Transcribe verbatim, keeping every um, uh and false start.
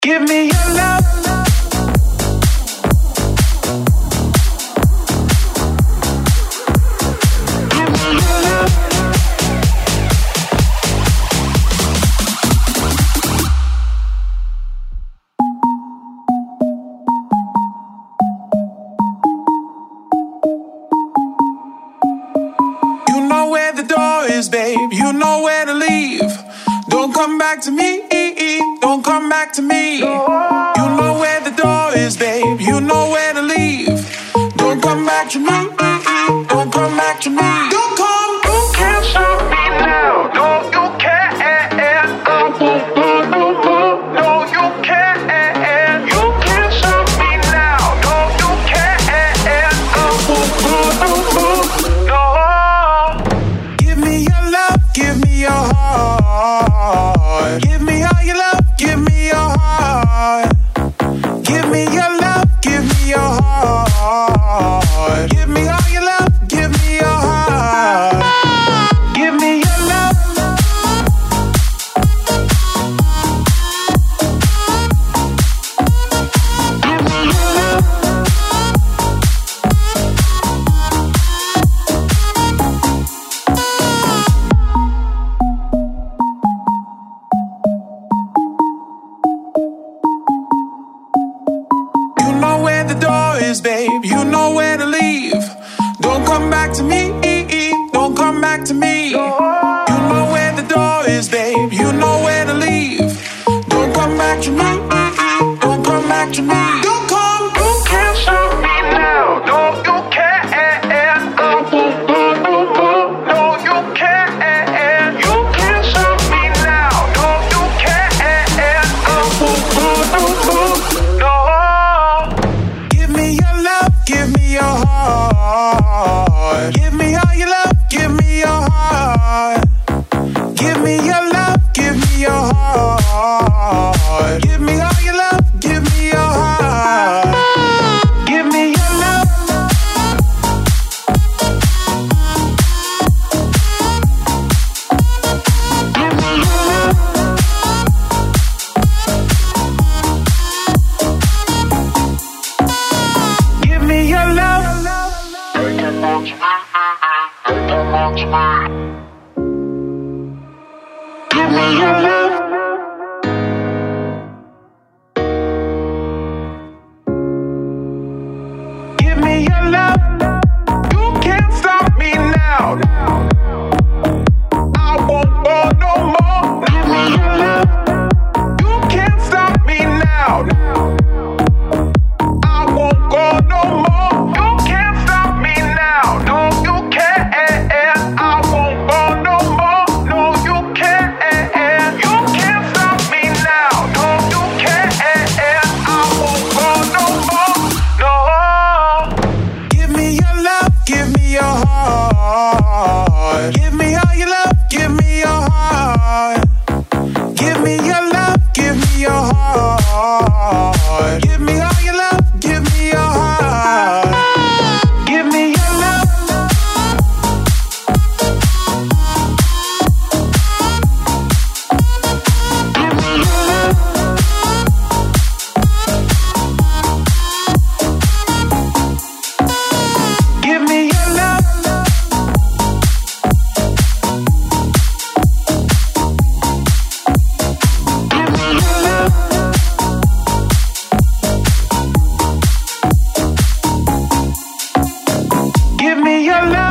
Give me your love. You know where the door is, babe. You know where to leave. Don't come back to me. Don't come back to me. You know where the door is, babe. You know where to leave. Don't come back to me. Don't come back to me. Don't come. You can't stop me now. No, you can't. No, you can't. You can't stop me now. No, you can't. No. Give me your love. Give me your heart. Give me all your love. Give me your heart. Give me your love. Give me your heart. Give me all your love. Give me your heart. Give me your love. Give me your love. You know where the door is, babe. You know where to leave. Don't come back to me. Don't come back to me. You know where the door is, babe. You know where to leave. Don't come back to me. Don't come back to me. Don't come. You can't stop me now. No, you can't. No, you can't. You can't stop me now. No, you can't. No. Give me your love. Give me your heart. Give me all your love. Give me your heart. Give me your love. Give me your heart. Give me all your love. Give me your heart. Give me your love. Give me your love. Give me your love. Give me your love. Give me your love. You can't stop me now. I won't go no more. Give me your love. You can't stop me now. I won't go no more. You can't stop me now. No, you can't. I won't go no more. No, you can't. You can't stop me now. No, you can't. I won't go no more. No. Give me your love. Give me your heart. Give me all your love. Give me your heart. Give me your love. Give me your heart. Give me all your love. Give me your heart. Give me your love. Give me your love. Give me your love. Give me your love. Give me your love.